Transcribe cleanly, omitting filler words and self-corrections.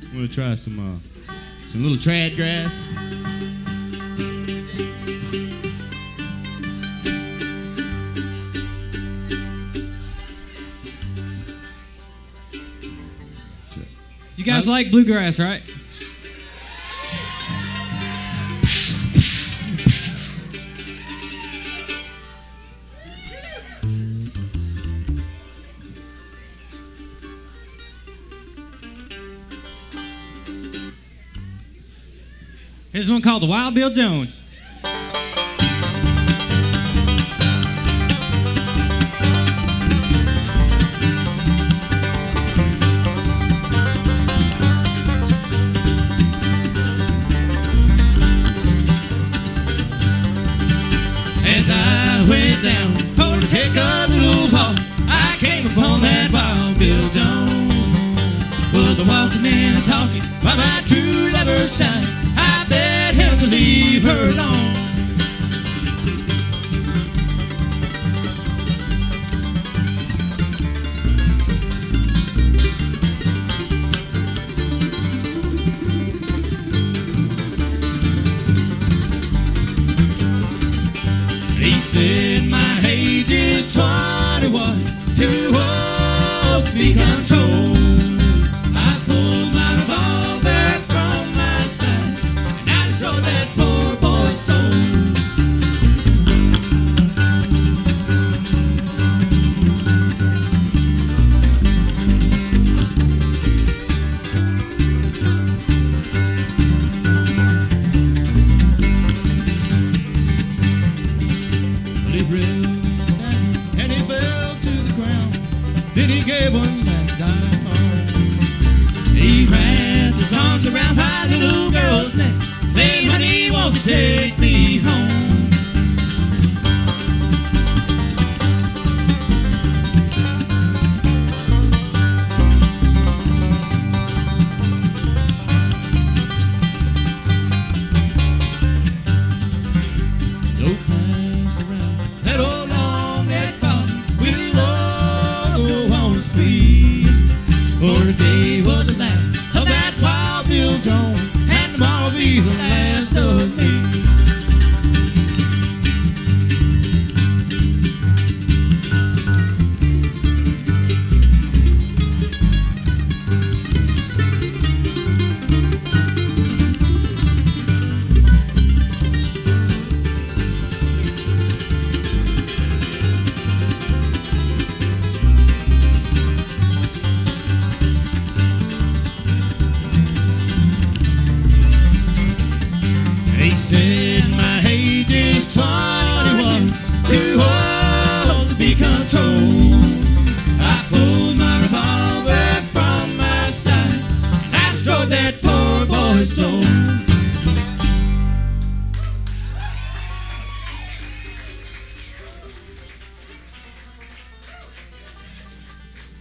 I'm gonna try some little trad grass. You guys like bluegrass, right? Here's one called the Wild Bill Jones. As I went down to take a little walk, I came upon that Wild Bill Jones. Was a walking and a talking by my true lover's side. I begged him to leave her alone. He said my age is 21, too old to be controlled. I pulled my revolver from my side and I destroyed that poor boy's soul. He reeled down and he fell to the ground. Then he gave one last dime.